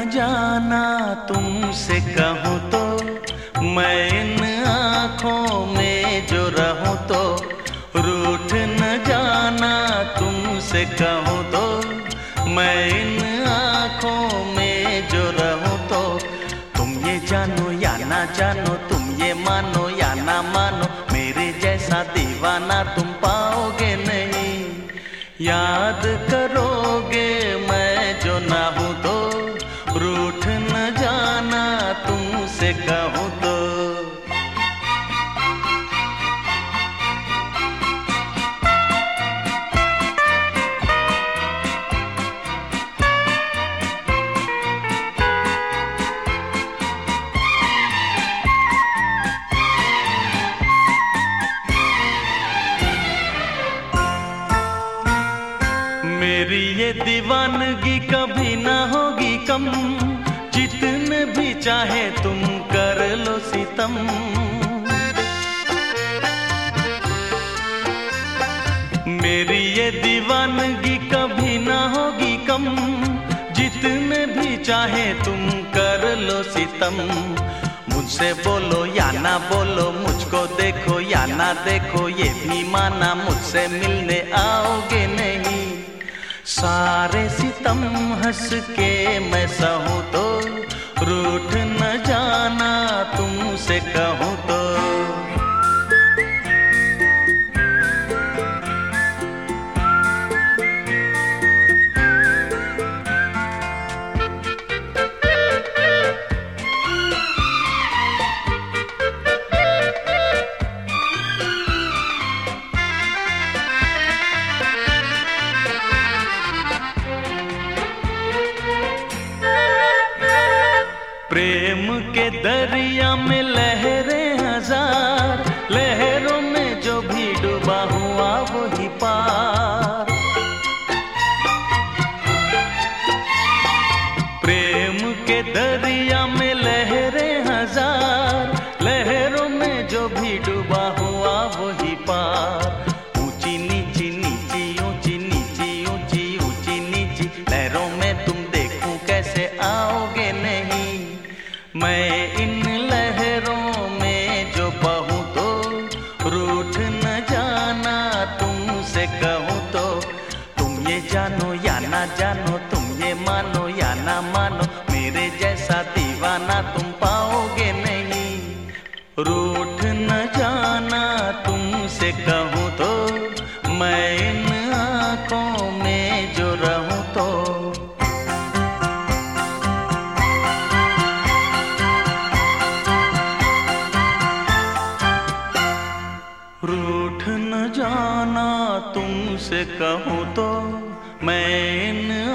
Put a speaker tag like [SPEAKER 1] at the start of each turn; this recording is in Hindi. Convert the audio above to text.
[SPEAKER 1] जाना तुमसे कहूँ तो, मैं इन आँखों में जो रहूँ तो, रूठ न जाना तुमसे कहूँ तो, मैं इन आँखों में जो रहूँ तो, तुम ये जानो या ना जानो, तुम ये मानो या ना मानो, मेरे जैसा दीवाना तुम पाओगे नहीं। याद करोगे मैं जो ना हूँ तो, रूठ न जाना तुमसे कहूँ तो। मेरी ये दीवानगी कभी ना होगी कम, जितने भी चाहे तुम कर लो सितम। मेरी ये दीवानगी कभी ना होगी कम, जितने भी चाहे तुम कर लो सितम। मुझसे बोलो या ना बोलो, मुझको देखो या ना देखो, ये भी माना मुझसे मिलने आओगे नहीं। सारे सितम हंस के मैं सहूँ तो, रूठ न जाना तुमसे कहूँ तो। प्रेम के दरिया में लहरें हजार, लहरों में जो भी डूबा हुआ वही पार। प्रेम के दरिया में लहरें हजार, लहरों में जो भी डूबा हुआ वही पार। ऊंची नीची नीची ऊंची नीची ऊंची ऊंची नीची लहरों में तुम देखूं कैसे आओगे नहीं। मैं इन लहरों में जो बहूँ तो, रूठ न जाना तुमसे कहूँ तो। तुम ये जानो या ना जानो, तुम ये मानो या ना मानो, मेरे जैसा दीवाना तुम पाओगे नहीं। रूठ न जाना तुमसे कहूँ तो, मैं इन आँखों में जो रहूँ तो। रूठ न जाना तुमसे कहूँ तो, मैं इन